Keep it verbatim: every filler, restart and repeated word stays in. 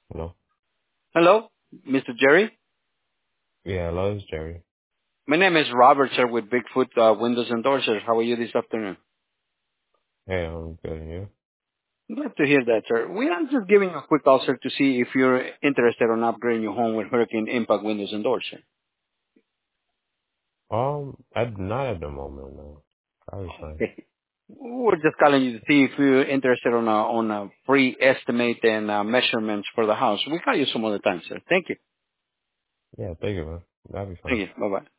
Hello? Hello, Mister Jerry. Yeah, hello, it's Jerry. My name is Robert, sir, with Bigfoot uh, Windows and Doors, sir. How are you this afternoon? Hey, I'm good, and you? Glad to hear that, sir. We are just giving a quick call, sir, to see if you're interested in upgrading your home with Hurricane Impact Windows and Doors, sir. Um, at, not at the moment, no. Probably fine. Okay. We're just calling you to see if you're interested on a, on a free estimate and uh, measurements for the house. We call you some other time, sir. Thank you. Yeah, thank you, man. That'd be Thank fine. you. Bye-bye.